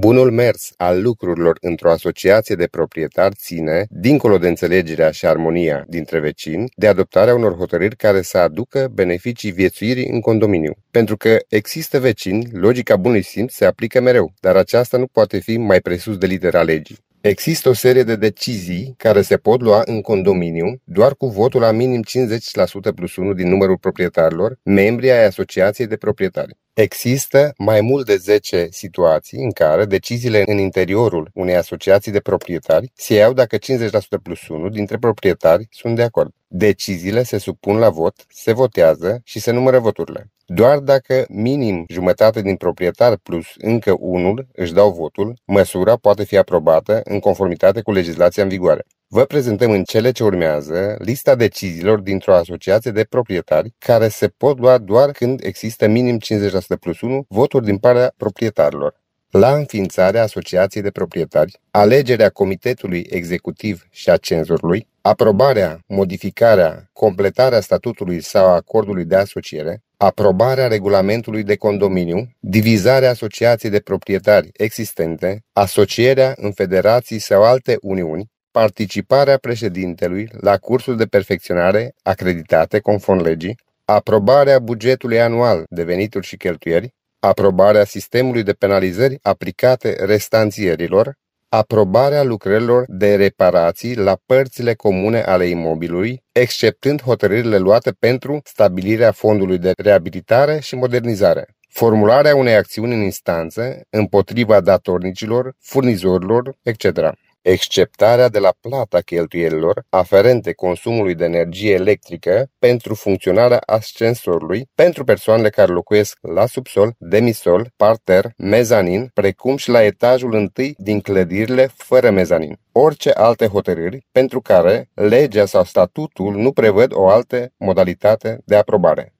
Bunul mers al lucrurilor într-o asociație de proprietari ține, dincolo de înțelegerea și armonia dintre vecini, de adoptarea unor hotărâri care să aducă beneficii viețuirii în condominiu. Pentru că există vecini, logica bunului simț se aplică mereu, dar aceasta nu poate fi mai presus de litera legii. Există o serie de decizii care se pot lua în condominiu doar cu votul a minim 50% plus 1 din numărul proprietarilor, membri ai asociației de proprietari. Există mai mult de 10 situații în care deciziile în interiorul unei asociații de proprietari se iau dacă 50% plus 1 dintre proprietari sunt de acord. Deciziile se supun la vot, se votează și se numără voturile. Doar dacă minim jumătate din proprietari plus încă unul își dau votul, măsura poate fi aprobată în conformitate cu legislația în vigoare. Vă prezentăm în cele ce urmează lista deciziilor dintr-o asociație de proprietari care se pot lua doar când există minim 50% plus 1 voturi din partea proprietarilor. La înființarea asociației de proprietari, alegerea comitetului executiv și a cenzorului, aprobarea, modificarea, completarea statutului sau a acordului de asociere, aprobarea regulamentului de condominiu, divizarea asociației de proprietari existente, asocierea în federații sau alte uniuni, participarea președintelui la cursuri de perfecționare acreditate conform legii, aprobarea bugetului anual de venituri și cheltuieli, aprobarea sistemului de penalizări aplicate restanțierilor, aprobarea lucrărilor de reparații la părțile comune ale imobilului, exceptând hotărârile luate pentru stabilirea fondului de reabilitare și modernizare, formularea unei acțiuni în instanță împotriva datornicilor, furnizorilor, etc., exceptarea de la plata cheltuielilor aferente consumului de energie electrică pentru funcționarea ascensorului pentru persoanele care locuiesc la subsol, demisol, parter, mezanin, precum și la etajul întâi din clădirile fără mezanin. Orice alte hotărâri pentru care legea sau statutul nu prevăd o altă modalitate de aprobare.